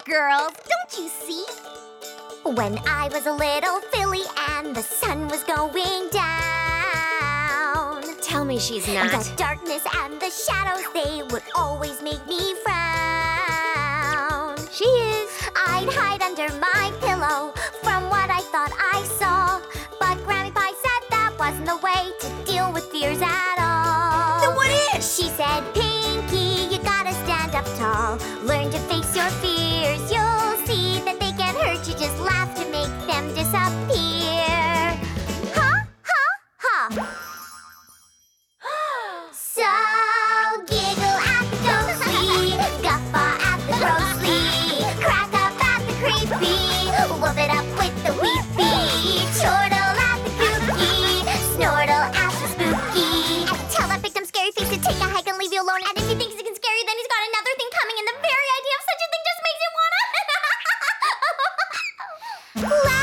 girls. Don't you see? When I was a little filly and the sun was going down. Tell me she's not. The darkness and the shadows, they would always make me frown. She is. I'd hide under my pillow from what I thought I saw. But Grammy Pie said that wasn't the way to deal with fears at all. Then what is? She said, Pinky, you gotta stand up tall. Learn to face your fears. You'll see that they can't hurt you. Just laugh to make them disappear. Ha, ha, ha. So giggle at the ghostly, guffaw at the grossly, crack up at the creepy, whoop it up with the weepy, chortle at the kooky, snortle at the spooky. And tell that victim scary face to take a hike and leave you alone. And if he thinks he can scare you, then he's got another thing coming, and the very idea of such a thing just makes you wanna laugh.